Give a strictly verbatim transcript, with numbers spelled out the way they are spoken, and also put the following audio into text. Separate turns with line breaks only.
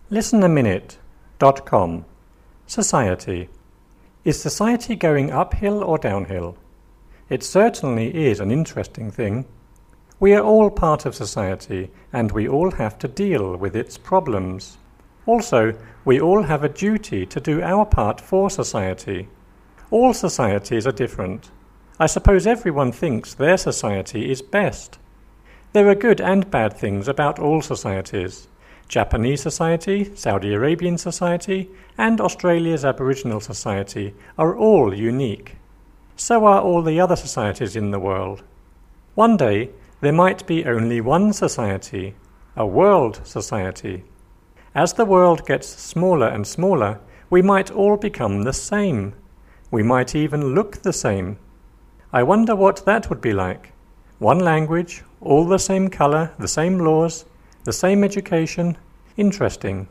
listen a minute dot com. Society. Is society going uphill or downhill? It certainly is an interesting thing. We are all part of society, and we all have to deal with its problems. Also, we all have a duty to do our part for society. All societies are different. I suppose everyone thinks their society is best. There are good and bad things about all societies. Japanese society, Saudi Arabian society, and Australia's Aboriginal society are all unique. So are all the other societies in the world. One day, there might be only one society, a world society. As the world gets smaller and smaller, we might all become the same. We might even look the same. I wonder what that would be like. One language, all the same color, the same laws, the same education. Interesting.